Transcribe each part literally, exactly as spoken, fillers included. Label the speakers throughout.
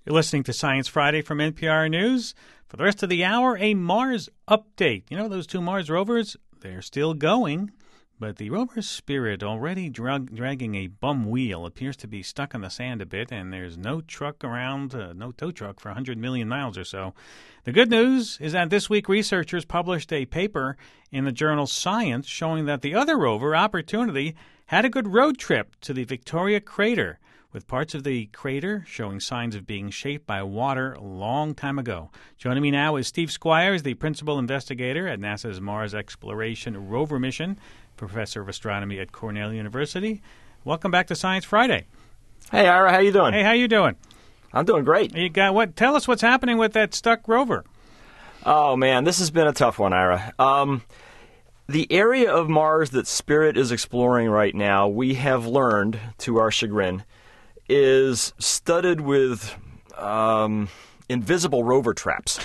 Speaker 1: You're listening to Science Friday from N P R News. For the rest of the hour, a Mars update. You know, those two Mars rovers, they're still going, but the rover Spirit, already drug, dragging a bum wheel, appears to be stuck in the sand a bit, and there's no truck around, uh, no tow truck for one hundred million miles or so. The good news is that this week researchers published a paper in the journal Science showing that the other rover, Opportunity, had a good road trip to the Victoria Crater, with parts of the crater showing signs of being shaped by water a long time ago. Joining me now is Steve Squires, the principal investigator at NASA's Mars Exploration Rover mission, professor of astronomy at Cornell University. Welcome back to Science Friday.
Speaker 2: Hey, Ira, how you doing?
Speaker 1: Hey, how you doing?
Speaker 2: I'm doing great.
Speaker 1: You got what? Tell us what's happening with that stuck rover.
Speaker 2: Oh, man, this has been a tough one, Ira. Um, the area of Mars that Spirit is exploring right now, we have learned, to our chagrin, is studded with um, invisible rover traps.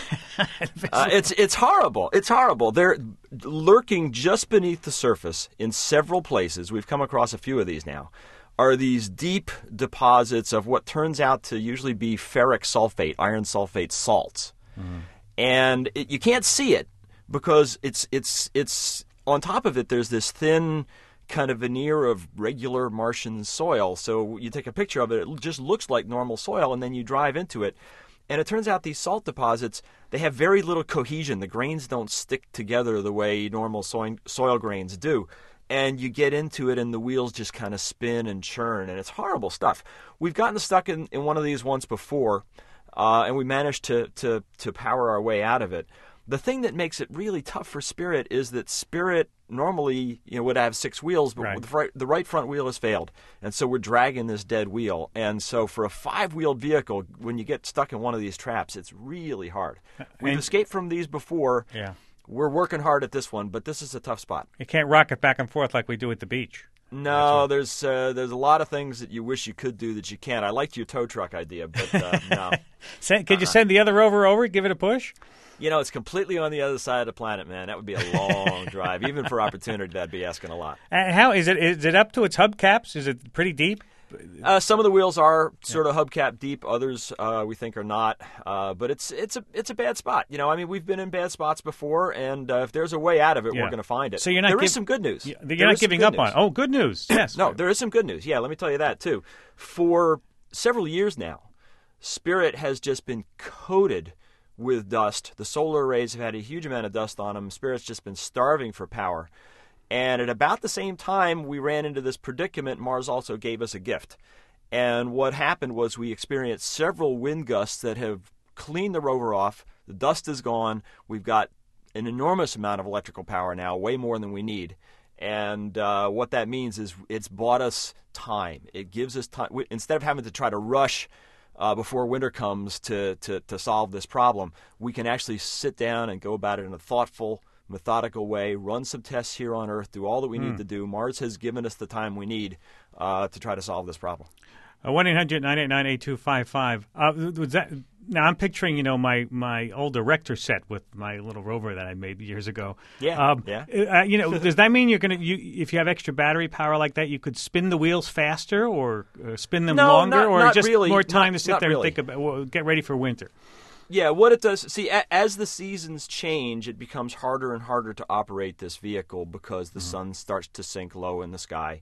Speaker 2: uh, it's it's horrible. It's horrible. They're lurking just beneath the surface in several places. We've come across a few of these now. Are these deep deposits of what turns out to usually be ferric sulfate, iron sulfate salts. Mm. And it, you can't see it because it's it's it's on top of it there's this thin kind of veneer of regular Martian soil. So you take a picture of it, it just looks like normal soil, and then you drive into it. And it turns out these salt deposits, they have very little cohesion. The grains don't stick together the way normal soil, soil grains do. And you get into it and the wheels just kind of spin and churn, and it's horrible stuff. We've gotten stuck in, in one of these once before, uh, and we managed to, to, to power our way out of it. The thing that makes it really tough for Spirit is that Spirit normally, you know, would have six wheels, but
Speaker 1: right.
Speaker 2: the, right, the right front wheel has failed. And so we're dragging this dead wheel. And so for a five-wheeled vehicle, when you get stuck in one of these traps, it's really hard. We've
Speaker 1: and,
Speaker 2: escaped from these before.
Speaker 1: Yeah.
Speaker 2: We're working hard at this one, but this is a tough spot.
Speaker 1: You can't rock it back and forth like we do at the beach.
Speaker 2: No, there's uh, there's a lot of things that you wish you could do that you can't. I liked your tow truck idea, but uh, no.
Speaker 1: Send, could
Speaker 2: uh-huh.
Speaker 1: you send the other rover over, give it a push?
Speaker 2: You know, it's completely on the other side of the planet, man. That would be a long drive. Even for Opportunity, that'd be asking a lot.
Speaker 1: And how is it? Is it up to its hubcaps? Is it pretty deep?
Speaker 2: Uh, some of the wheels are sort of hubcap deep. Others, uh, we think, are not. Uh, but it's it's a it's a bad spot. You know, I mean, we've been in bad spots before, and uh, if there's a way out of it,
Speaker 1: yeah.
Speaker 2: we're going to find it.
Speaker 1: So you're not
Speaker 2: there
Speaker 1: give,
Speaker 2: is some good news.
Speaker 1: You're
Speaker 2: there
Speaker 1: not giving up
Speaker 2: news.
Speaker 1: on it. Oh, good news. Yes.
Speaker 2: No, there is some good news. Yeah, let me tell you that, too. For several years now, Spirit has just been coated with dust. The solar arrays have had a huge amount of dust on them. Spirit's just been starving for power. And at about the same time we ran into this predicament, Mars also gave us a gift. And what happened was we experienced several wind gusts that have cleaned the rover off. The dust is gone. We've got an enormous amount of electrical power now, way more than we need. And uh, what that means is it's bought us time. It gives us time. Instead of having to try to rush uh, before winter comes to, to, to solve this problem, we can actually sit down and go about it in a thoughtful, methodical way, run some tests here on Earth, do all that we mm. need to do. Mars has given us the time we need uh, to try to solve this problem.
Speaker 1: one eight hundred nine eight nine eight two five five. Uh, was that, now, I'm picturing, you know, my, my old Erector set with my little rover that I made years ago.
Speaker 2: Yeah,
Speaker 1: um,
Speaker 2: yeah.
Speaker 1: Uh, you know, does that mean you're going to, you, if you have extra battery power like that, you could spin the wheels faster or uh, spin them
Speaker 2: no,
Speaker 1: longer?
Speaker 2: Not,
Speaker 1: or
Speaker 2: not
Speaker 1: just
Speaker 2: really.
Speaker 1: more time
Speaker 2: not,
Speaker 1: to sit there
Speaker 2: really.
Speaker 1: and think about, well, get ready for winter?
Speaker 2: Yeah, what it does, see, a, as the seasons change, it becomes harder and harder to operate this vehicle because the mm-hmm. sun starts to sink low in the sky.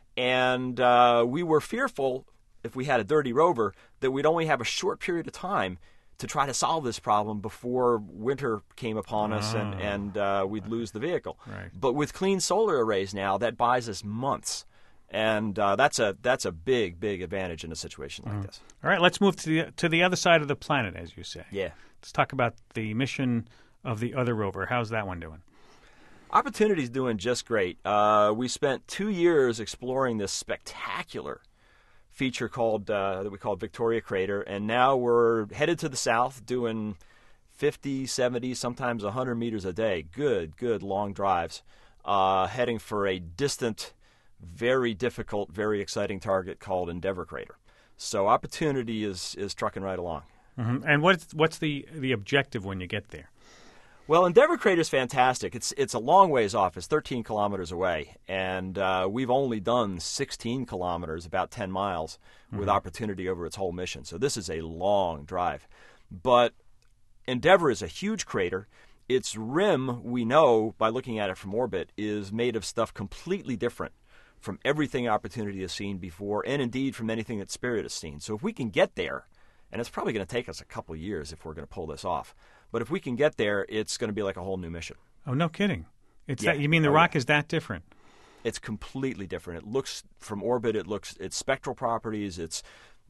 Speaker 2: And uh, we were fearful, if we had a dirty rover, that we'd only have a short period of time to try to solve this problem before winter came upon us oh. and, and uh, we'd lose the vehicle.
Speaker 1: Right.
Speaker 2: But with clean solar arrays now, that buys us months. And uh, that's a that's a big, big advantage in a situation like mm. this.
Speaker 1: All right, let's move to the to the other side of the planet, as you say.
Speaker 2: Yeah.
Speaker 1: Let's talk about the mission of the other rover. How's that one doing?
Speaker 2: Opportunity's doing just great. Uh, we spent two years exploring this spectacular feature called uh, that we called Victoria Crater, and now we're headed to the south doing fifty, seventy, sometimes one hundred meters a day. Good, good long drives, uh, heading for a distant, very difficult, very exciting target called Endeavour Crater. So Opportunity is is trucking right along.
Speaker 1: Mm-hmm. And what's what's the the objective when you get there?
Speaker 2: Well, Endeavour Crater is fantastic. It's it's a long ways off. It's thirteen kilometers away, and uh, we've only done sixteen kilometers, about ten miles, mm-hmm. with opportunity over its whole mission. So this is a long drive. But Endeavour is a huge crater. Its rim, we know by looking at it from orbit, is made of stuff completely different from everything Opportunity has seen before, and indeed from anything that Spirit has seen. So if we can get there, and it's probably going to take us a couple years if we're going to pull this off, but if we can get there, it's going to be like a whole new mission.
Speaker 1: Oh, no kidding. It's
Speaker 2: yeah.
Speaker 1: that, you mean the
Speaker 2: oh,
Speaker 1: rock
Speaker 2: yeah.
Speaker 1: is that different?
Speaker 2: It's completely different. It looks, from orbit, it looks, its spectral properties, its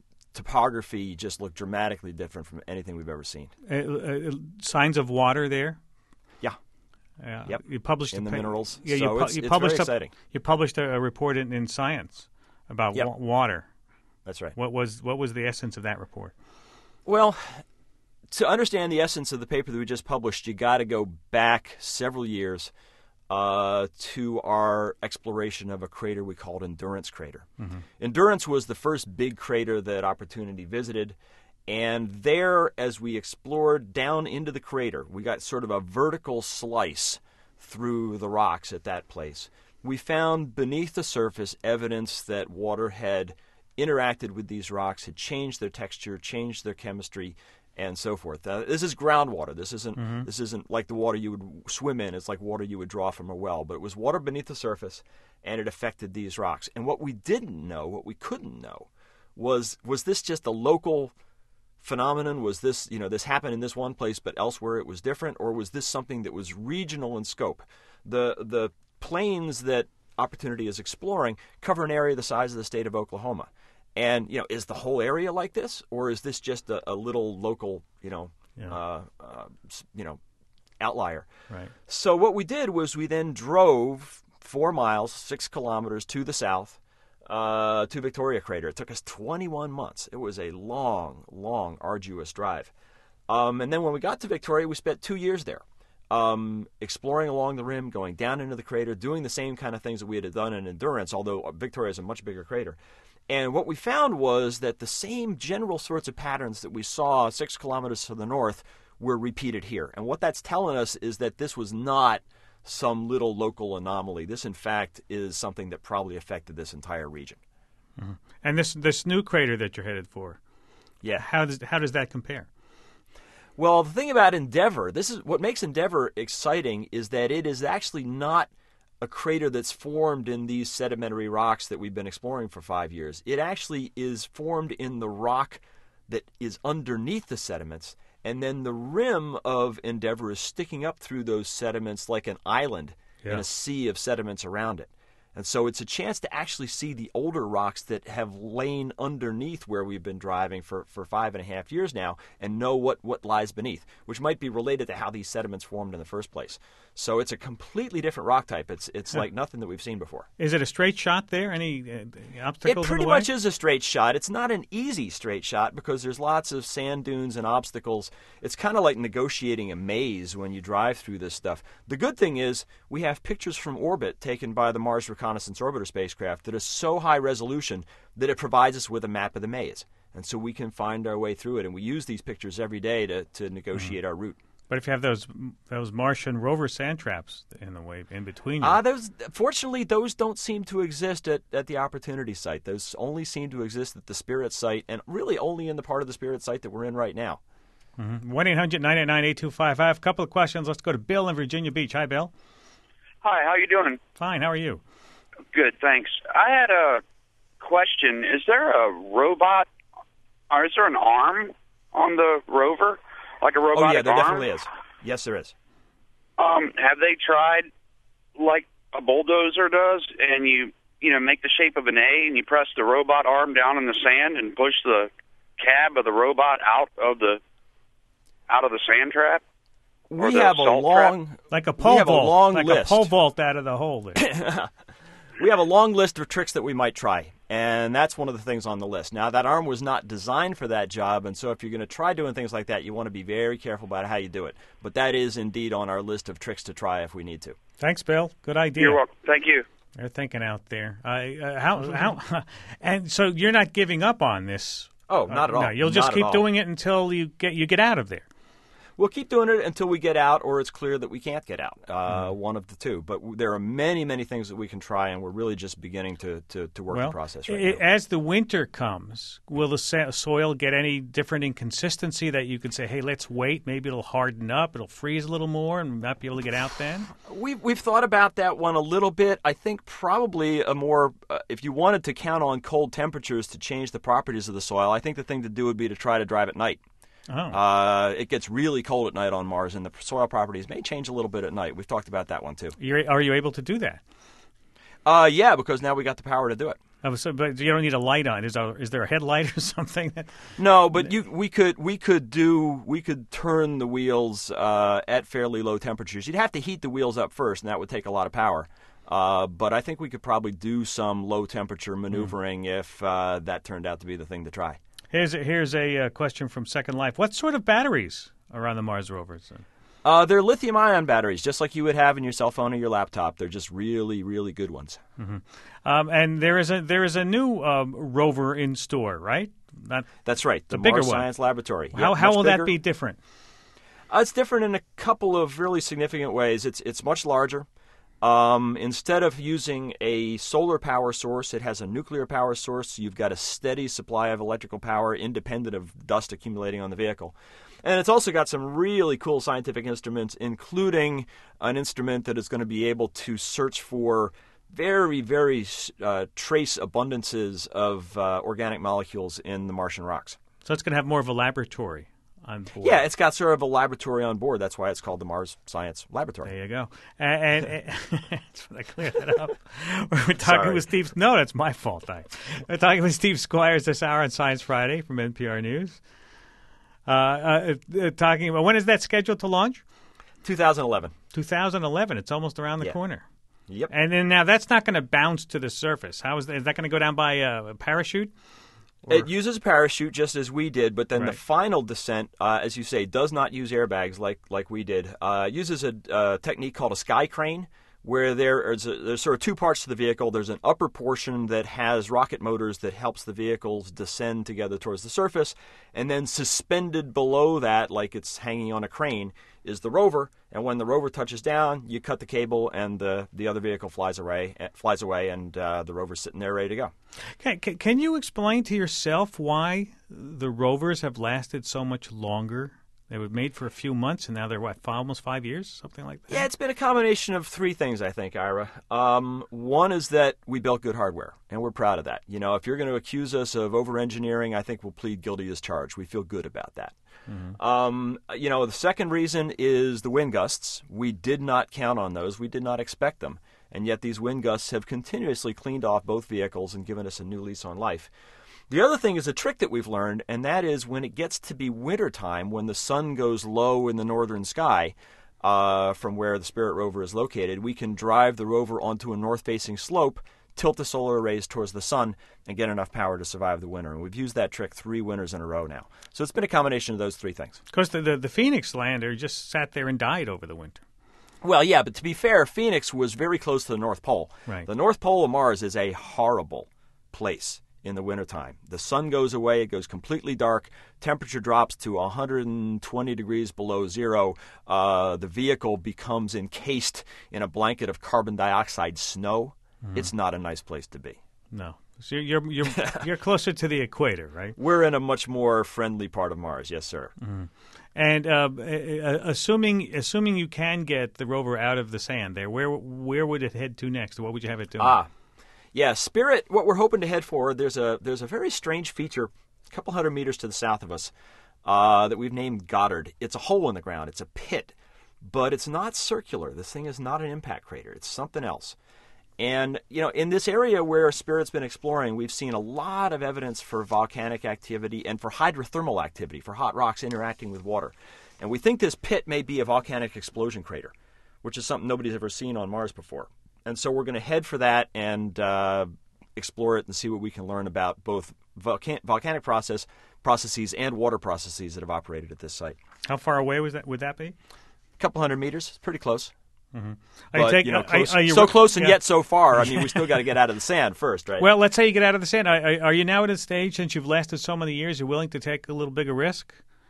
Speaker 2: topography just look dramatically different from anything we've ever seen.
Speaker 1: Uh, uh, signs of water there?
Speaker 2: Yeah.
Speaker 1: Uh,
Speaker 2: yep.
Speaker 1: You published
Speaker 2: in
Speaker 1: a
Speaker 2: the
Speaker 1: pa-
Speaker 2: minerals.
Speaker 1: Yeah,
Speaker 2: so
Speaker 1: you, pu-
Speaker 2: it's,
Speaker 1: you
Speaker 2: it's
Speaker 1: published
Speaker 2: very
Speaker 1: a,
Speaker 2: exciting.
Speaker 1: You published a, a report in, in Science about
Speaker 2: yep.
Speaker 1: wa- water.
Speaker 2: That's right.
Speaker 1: What was what was the essence of that report?
Speaker 2: Well, to understand the essence of the paper that we just published, you got to go back several years uh, to our exploration of a crater we called Endurance Crater. Mm-hmm. Endurance was the first big crater that Opportunity visited. And there, as we explored down into the crater, we got sort of a vertical slice through the rocks at that place. We found beneath the surface evidence that water had interacted with these rocks, had changed their texture, changed their chemistry, and so forth. Uh, this is groundwater. This isn't mm-hmm. this isn't like the water you would swim in. It's like water you would draw from a well. But it was water beneath the surface, and it affected these rocks. And what we didn't know, what we couldn't know, was was this just a local phenomenon? Was this, you know, this happened in this one place, but elsewhere it was different? Or was this something that was regional in scope? The the plains that Opportunity is exploring cover an area the size of the state of Oklahoma. And, you know, is the whole area like this? Or is this just a, a little local, you know, yeah. uh, uh, you know, outlier?
Speaker 1: Right.
Speaker 2: So what we did was we then drove four miles, six kilometers to the south, Uh, to Victoria Crater. It took us twenty-one months. It was a long, long, arduous drive. Um, and then when we got to Victoria, we spent two years there, um, exploring along the rim, going down into the crater, doing the same kind of things that we had done in Endurance, although Victoria is a much bigger crater. And what we found was that the same general sorts of patterns that we saw six kilometers to the north were repeated here. And what that's telling us is that this was not some little local anomaly. This, in fact, is something that probably affected this entire region.
Speaker 1: Mm-hmm. And this this new crater that you're headed for,
Speaker 2: yeah,
Speaker 1: how does how does that compare?
Speaker 2: Well, the thing about Endeavour, this is what makes Endeavour exciting, is that it is actually not a crater that's formed in these sedimentary rocks that we've been exploring for five years. It actually is formed in the rock that is underneath the sediments. And then the rim of Endeavour is sticking up through those sediments like an island yeah. in a sea of sediments around it. And so it's a chance to actually see the older rocks that have lain underneath where we've been driving for, for five and a half years now and know what, what lies beneath, which might be related to how these sediments formed in the first place. So it's a completely different rock type. It's it's yeah. like nothing that we've seen before.
Speaker 1: Is it a straight shot there? Any uh, obstacles
Speaker 2: It pretty
Speaker 1: in the way?
Speaker 2: much is a straight shot. It's not an easy straight shot because there's lots of sand dunes and obstacles. It's kind of like negotiating a maze when you drive through this stuff. The good thing is we have pictures from orbit taken by the Mars Reconnaissance Orbiter spacecraft that is so high resolution that it provides us with a map of the maze. And so we can find our way through it. And we use these pictures every day to, to negotiate mm-hmm. our route.
Speaker 1: But if you have those those Martian rover sand traps in the way in between you.
Speaker 2: Uh, those, fortunately, those don't seem to exist at, at the Opportunity site. Those only seem to exist at the Spirit site, and really only in the part of the Spirit site that we're in right now.
Speaker 1: one eight hundred nine eight nine eight two five five. A couple of questions. Let's go to Bill in Virginia Beach. Hi, Bill.
Speaker 3: Hi, how you doing?
Speaker 1: Fine. How are you?
Speaker 3: Good, thanks. I had a question. Is there a robot, or is there an arm on the rover? Like a robotic
Speaker 2: Oh, yeah, there
Speaker 3: arm?
Speaker 2: definitely is. Yes, there is.
Speaker 3: Um, have they tried like a bulldozer does, and you, you know, make the shape of an A, and you press the robot arm down in the sand and push the cab of the robot out of the out of the sand trap?
Speaker 2: We have a long,
Speaker 3: trap?
Speaker 1: like a pole
Speaker 2: we have
Speaker 1: vault,
Speaker 2: a long
Speaker 1: like
Speaker 2: list.
Speaker 1: a pole vault out of the hole there.
Speaker 2: We have a long list of tricks that we might try, and that's one of the things on the list. Now, that arm was not designed for that job, and so if you're going to try doing things like that, you want to be very careful about how you do it. But that is indeed on our list of tricks to try if we need to.
Speaker 1: Thanks, Bill. Good idea.
Speaker 3: You're welcome. Thank you.
Speaker 1: They're thinking out there. Uh, uh, how how? And so you're not giving up on this?
Speaker 2: Oh, not
Speaker 1: uh,
Speaker 2: at all.
Speaker 1: No, you'll just
Speaker 2: not
Speaker 1: keep doing it until you get you get out of there.
Speaker 2: We'll keep doing it until we get out or it's clear that we can't get out, uh,
Speaker 1: Mm.
Speaker 2: one of the two. But w- there are many, many things that we can try, and we're really just beginning to, to, to work
Speaker 1: Well,
Speaker 2: the process right
Speaker 1: i-
Speaker 2: now.
Speaker 1: as the winter comes, will the sa- soil get any different in consistency that you can say, hey, let's wait, maybe it'll harden up, it'll freeze a little more, and we might be able to get out then?
Speaker 2: We've, we've thought about that one a little bit. I think probably a more, uh, if you wanted to count on cold temperatures to change the properties of the soil, I think the thing to do would be to try to drive at night.
Speaker 1: Oh.
Speaker 2: Uh, it gets really cold at night on Mars, and the soil properties may change a little bit at night. We've talked about that one, too.
Speaker 1: You're, are you able to do that?
Speaker 2: Uh, yeah, because now we got the power to do it.
Speaker 1: Oh, so, but you don't need a light on. Is there, is there a headlight or something? That,
Speaker 2: No, but you we could we could do we could turn the wheels uh, at fairly low temperatures. You'd have to heat the wheels up first, and that would take a lot of power. Uh, but I think we could probably do some low temperature maneuvering mm. if uh, that turned out to be the thing to try.
Speaker 1: Here's a, here's a uh, question from Second Life. What sort of batteries are on the Mars rovers?
Speaker 2: Uh, they're lithium-ion batteries, just like you would have in your cell phone or your laptop. They're just really, really good ones.
Speaker 1: Mm-hmm. Um, and there is a there is a new um, rover in store, right? Not,
Speaker 2: That's right, the,
Speaker 1: the bigger
Speaker 2: Mars
Speaker 1: one.
Speaker 2: Science Laboratory.
Speaker 1: How
Speaker 2: Yep,
Speaker 1: how will
Speaker 2: bigger.
Speaker 1: that be different?
Speaker 2: Uh, it's different in a couple of really significant ways. It's it's much larger. Um, instead of using a solar power source, it has a nuclear power source. So you've got a steady supply of electrical power independent of dust accumulating on the vehicle. And it's also got some really cool scientific instruments, including an instrument that is going to be able to search for very, very uh, trace abundances of uh, organic molecules in the Martian rocks.
Speaker 1: So it's going to have more of a laboratory on board.
Speaker 2: Yeah, it's got sort of a laboratory on board. That's why it's called the Mars Science Laboratory.
Speaker 1: There you go. And, and, and just want to clear that up. We're talking
Speaker 2: Sorry.
Speaker 1: with Steve. No, that's my fault. I, we're talking with Steve Squires this hour on Science Friday from N P R News. Uh, uh, uh, talking about when is that scheduled to launch?
Speaker 2: two thousand eleven.
Speaker 1: two thousand eleven. It's almost around the
Speaker 2: Yeah.
Speaker 1: corner.
Speaker 2: Yep.
Speaker 1: And then now that's not going to bounce to the surface. How is that, is that going to go down by a, a parachute? Or-
Speaker 2: It uses a parachute just as we did, but then
Speaker 1: Right.
Speaker 2: the final descent, uh, as you say, does not use airbags like like we did. Uh, it uses a uh, technique called a sky crane, where there is a, there's sort of two parts to the vehicle. There's an upper portion that has rocket motors that helps the vehicles descend together towards the surface, and then suspended below that, like it's hanging on a crane, is the rover. And when the rover touches down, you cut the cable, and the the other vehicle flies away, flies away, and uh, the rover's sitting there ready to go.
Speaker 1: Can, can, can you explain to yourself why the rovers have lasted so much longer? They were made for a few months, and now they're, what, five, almost five years? Something like that?
Speaker 2: Yeah, it's been a combination of three things, I think, Ira. Um, one is that we built good hardware, and we're proud of that. You know, if you're going to accuse us of over-engineering, I think we'll plead guilty as charged. We feel good about that. Mm-hmm. Um, you know, the second reason is the wind gusts. We did not count on those. We did not expect them. And yet these wind gusts have continuously cleaned off both vehicles and given us a new lease on life. The other thing is a trick that we've learned, and that is when it gets to be wintertime, when the sun goes low in the northern sky uh, from where the Spirit rover is located, we can drive the rover onto a north-facing slope, tilt the solar arrays towards the sun, and get enough power to survive the winter. And we've used that trick three winters in a row now. So it's been a combination of those three things.
Speaker 1: Of course, the, the, the Phoenix lander just sat there and died over the winter.
Speaker 2: Well, yeah, but to be fair, Phoenix was very close to the North Pole.
Speaker 1: Right.
Speaker 2: The North Pole of Mars is a horrible place in the wintertime. The sun goes away, it goes completely dark, temperature drops to one hundred twenty degrees below zero. Uh, the vehicle becomes encased in a blanket of carbon dioxide snow. Mm-hmm. It's not a nice place to be.
Speaker 1: No. So you're you're you're closer to the equator, right?
Speaker 2: We're in a much more friendly part of Mars, yes, sir.
Speaker 1: Mm-hmm. And uh, assuming assuming you can get the rover out of the sand there, where where would it head to next? What would you have it doing?
Speaker 2: Ah, yeah, Spirit. What we're hoping to head for, there's a there's a very strange feature, a couple hundred meters to the south of us, uh, that we've named Goddard. It's a hole in the ground. It's a pit, but it's not circular. This thing is not an impact crater. It's something else. And, you know, in this area where Spirit's been exploring, we've seen a lot of evidence for volcanic activity and for hydrothermal activity, for hot rocks interacting with water. And we think this pit may be a volcanic explosion crater, which is something nobody's ever seen on Mars before. And so we're going to head for that and uh, explore it and see what we can learn about both volcan- volcanic process processes and water processes that have operated at this site.
Speaker 1: How far away was that? Would that be?
Speaker 2: A couple hundred meters. It's pretty close.
Speaker 1: Mm-hmm.
Speaker 2: But,
Speaker 1: take,
Speaker 2: you know, close,
Speaker 1: are, are you,
Speaker 2: so close and
Speaker 1: yeah.
Speaker 2: yet so far. I mean, we still got to get out of the sand first, right?
Speaker 1: Well, let's say you get out of the sand. Are, are you now at a stage, since you've lasted so many years, you're willing to take a little bigger risk?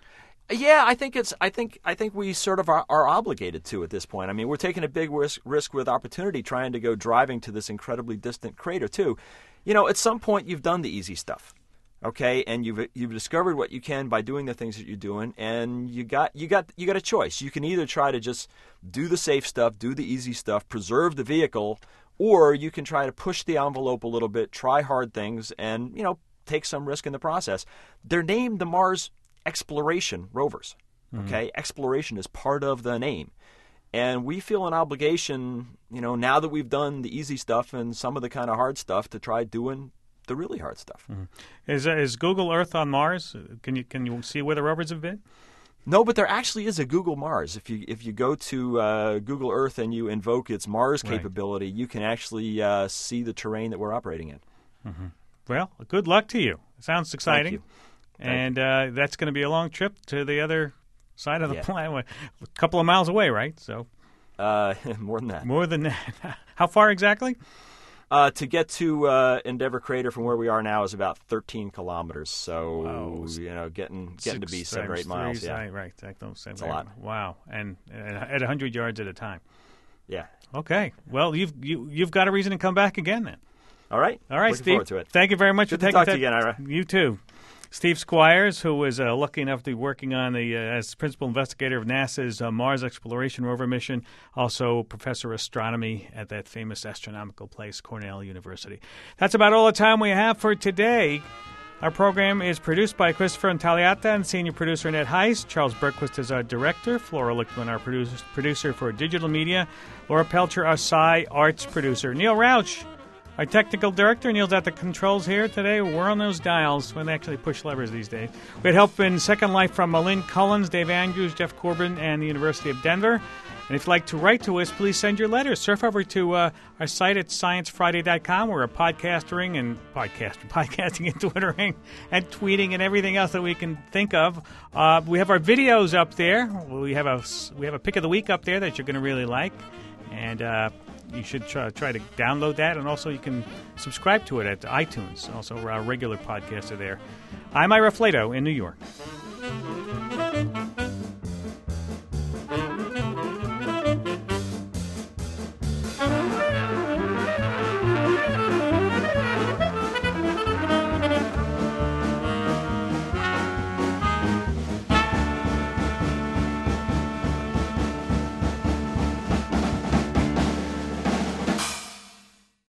Speaker 2: Yeah, I think it's. I think. I think we sort of are, are obligated to at this point. I mean, we're taking a big risk, risk with opportunity, trying to go driving to this incredibly distant crater too. You know, at some point you've done the easy stuff, okay, and you've you've discovered what you can by doing the things that you're doing, and you got you got you got a choice. You can either try to just do the safe stuff, do the easy stuff, preserve the vehicle, or you can try to push the envelope a little bit, try hard things, and you know, take some risk in the process. They're named the Mars Exploration rovers. Okay, mm-hmm. Exploration is part of the name, and we feel an obligation, you know, now that we've done the easy stuff and some of the kind of hard stuff, to try doing the really hard stuff.
Speaker 1: Mm-hmm. Is uh, is Google Earth on Mars? Can you can you see where the rovers have been?
Speaker 2: No, but there actually is a Google Mars. If you if you go to uh, Google Earth and you invoke its Mars
Speaker 1: right.
Speaker 2: capability, you can actually uh, see the terrain that we're operating in.
Speaker 1: Mm-hmm. Well, good luck to you. Sounds exciting.
Speaker 2: Thank you.
Speaker 1: And uh, that's going to be a long trip to the other side of the
Speaker 2: yeah.
Speaker 1: planet, a couple of miles away, right? So,
Speaker 2: uh, more than that.
Speaker 1: More than that. How far exactly?
Speaker 2: Uh, to get to uh, Endeavour Crater from where we are now is about thirteen kilometers. So, wow. you know, getting getting to be seven or eight miles.
Speaker 1: Three,
Speaker 2: yeah,
Speaker 1: right. That don't
Speaker 2: That's a lot.
Speaker 1: Wow, and at a hundred yards at a time.
Speaker 2: Yeah.
Speaker 1: Okay. Well, you've you you've got a reason to come back again then.
Speaker 2: All right.
Speaker 1: All right,
Speaker 2: Looking
Speaker 1: Steve.
Speaker 2: Forward to it.
Speaker 1: Thank you very much
Speaker 2: Good
Speaker 1: for
Speaker 2: to
Speaker 1: taking
Speaker 2: talk
Speaker 1: that.
Speaker 2: to you again, Ira.
Speaker 1: You too. Steve Squires, who was uh, lucky enough to be working on the uh, as principal investigator of NASA's uh, Mars Exploration Rover mission, also professor of astronomy at that famous astronomical place, Cornell University. That's about all the time we have for today. Our program is produced by Christopher Intagliata and senior producer Ned Heiss. Charles Berquist is our director. Flora Lichtman, our producer, producer for digital media. Laura Pelcher, our Sci Arts producer. Neil Rauch, our technical director. Neil's at the controls here today. We're on those dials when they actually push levers these days. We had help in Second Life from Malin Collins, Dave Andrews, Jeff Corbin, and the University of Denver. And if you'd like to write to us, please send your letters. Surf over to uh, our site at science friday dot com. We're a podcastering and podcast, podcasting and twittering and tweeting and everything else that we can think of. Uh, we have our videos up there. We have a we have a pick of the week up there that you're going to really like, and uh, you should try, try to download that. And also, you can subscribe to it at iTunes. Also, our regular podcasts are there. I'm Ira Flato in New York.